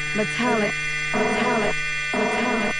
Metallic, metallic, metallic.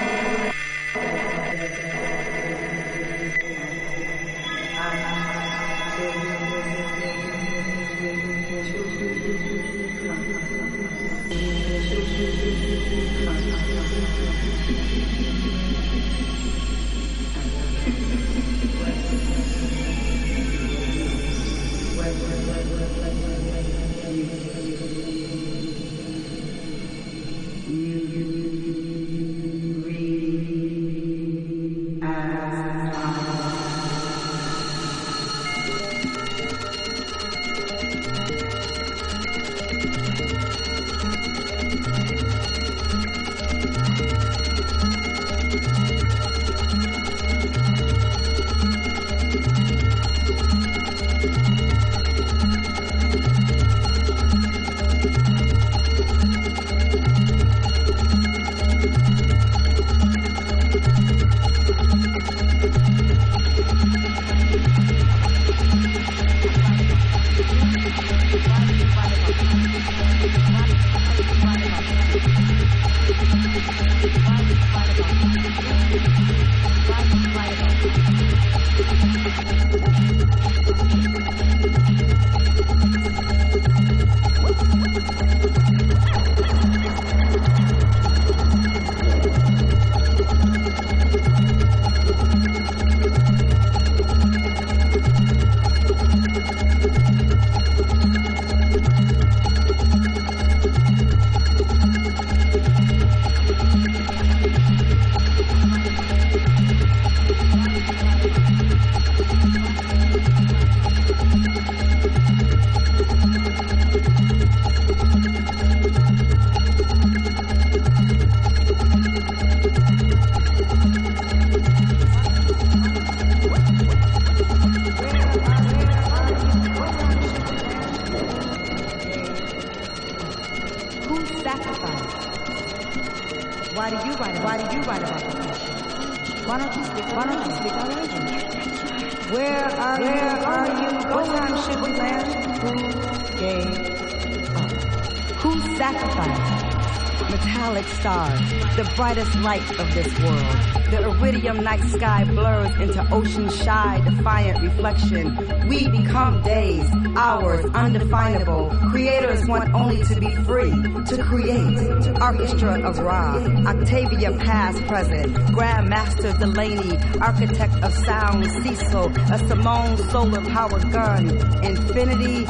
The brightest light of this world. The iridium night sky blurs into ocean-shy, defiant reflection. We become days, hours, undefinable. Creators want only to be free, to create. Orchestra of Ra, Octavia past, present. Grandmaster Delaney, architect of sound, Cecil, a Simone solar power gun. Infinity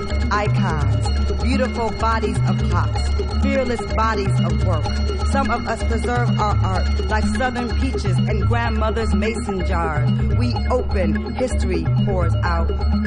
icons, beautiful bodies of pops, fearless bodies of work. Some of us preserve our art like southern peaches and grandmother's mason jars. We open, history pours out.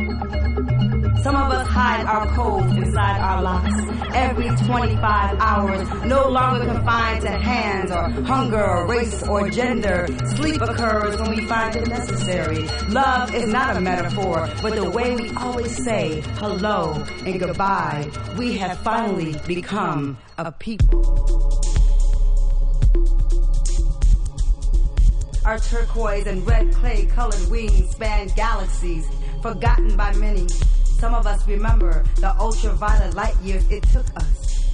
Some of us hide our codes inside our locks. Every 25 hours, no longer confined to hands or hunger or race or gender. Sleep occurs when we find it necessary. Love is not a metaphor, but the way we always say hello and goodbye. We have finally become a people. Our turquoise and red clay-colored wings span galaxies, forgotten by many. Some of us remember the ultraviolet light years it took us.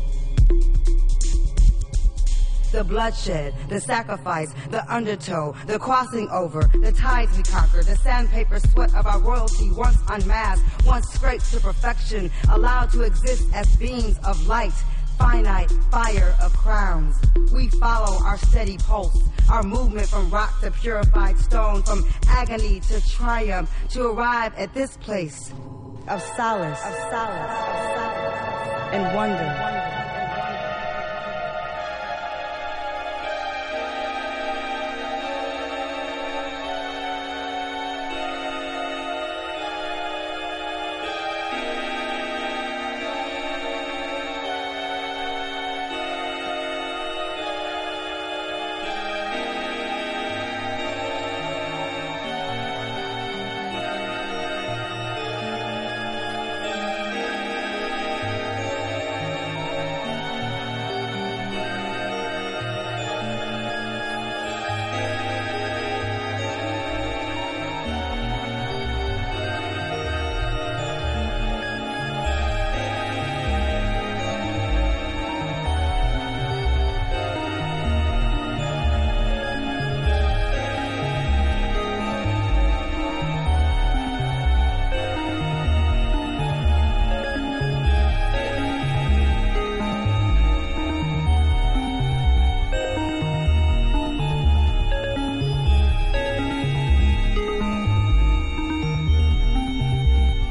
The bloodshed, the sacrifice, the undertow, the crossing over, the tides we conquered, the sandpaper sweat of our royalty once unmasked, once scraped to perfection, allowed to exist as beings of light, finite fire of crowns. We follow our steady pulse, our movement from rock to purified stone, from agony to triumph, to arrive at this place of solace, and wonder.